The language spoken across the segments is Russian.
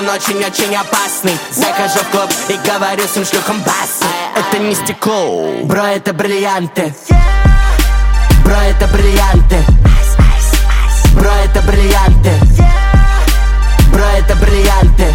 он очень-очень опасный. Захожу в клуб и говорю всем шлюхам бас. Это не стекло, бро, это бриллианты. Бро, это бриллианты. Бро, это бриллианты. Бро, это бриллианты.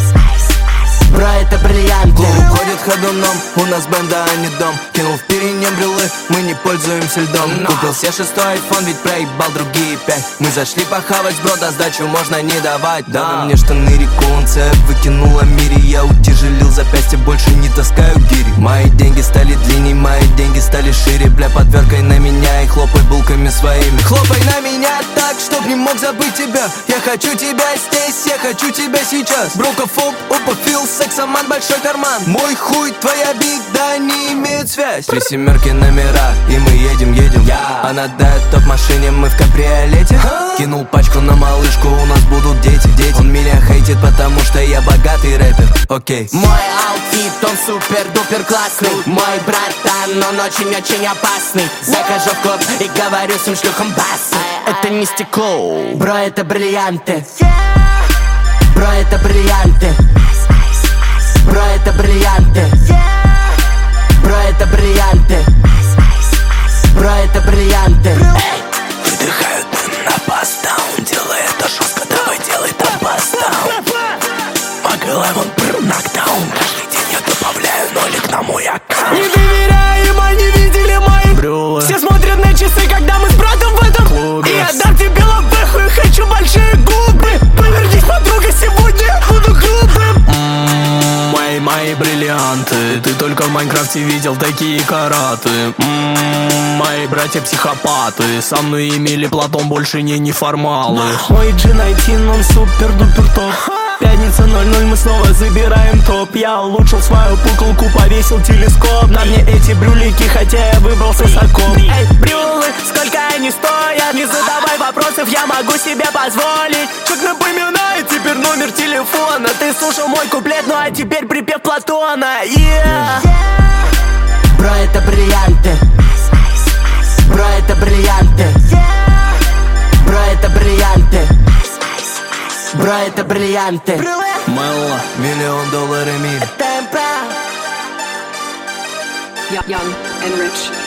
Бро, это бриллианты. Клуб ходит ходуном, у нас бенда, а не дом. Кинул в перине брелы, мы не пользуемся льдом. Купил себе 6-й айфон, ведь проебал другие 5. Мы зашли похавать, бро, да сдачу можно не давать. Да, мне штаны реконция выкинула мире. Я утяжелил запястье, больше не таскаю гири. Мои деньги стали длинней, мои деньги стали шире. Бля, подверкай на меня и хлопай булками своими. Хлопай на меня так, чтоб не мог забыть тебя. Я хочу тебя здесь, я хочу тебя сейчас. Брокофоб, опофил, сексоман, большой карман. Мой хуй, твоя беда, не имеют связь. 3 семерки номера, и мы едем. Она дает топ-машине, мы в кабриолете. Кинул пачку на малышку, у нас будут дети. Он меня хейтит, потому что я богатый рэпер. Окей. Мой аутфит, он супер-дупер классный. Мой братан, он очень-очень опасный. Захожу в клуб и говорю всем шлюхам бас. Это не стекло, бро, это бриллианты. Бро, это бриллианты. Бро, это бриллианты. Бро, это бриллианты. Бро, это бриллианты. Выдыхают мы на бас-даун. Делай это жестко, давай делай там бас-даун. Магелайвон, нокдаун. Каждый день я добавляю нолик на мой аккаунт. Не доверяем, они видели мои брюлы. Все смотрят на часы, когда мы с братом в этом клубе. И я дам тебе лапеху и хочу большие губы. Повернись, подруга, сегодня буду грубым. Мои бриллианты. Ты только в Майнкрафте видел такие караты. Мои братья психопаты. Со мной имели Платон, больше не неформалы. Мой G19, он супер-дупер топ. Пятница 00, мы снова забираем топ. Я улучшил свою пуколку, повесил телескоп. На мне эти брюлики, хотя я выбрался с оком. Эй, брюлы, сколько они стоят? Не задавай вопросов, я могу себе позволить. Чек напоминает теперь номер телефона. Ты слушал мой куплет, ну а теперь припев Платона. Бро, это бриллианты. Бро, это бриллианты. Бро, это бриллианты. Бро, это бриллианты. Мелла, $1 миллион миль. Темпа. Young and rich.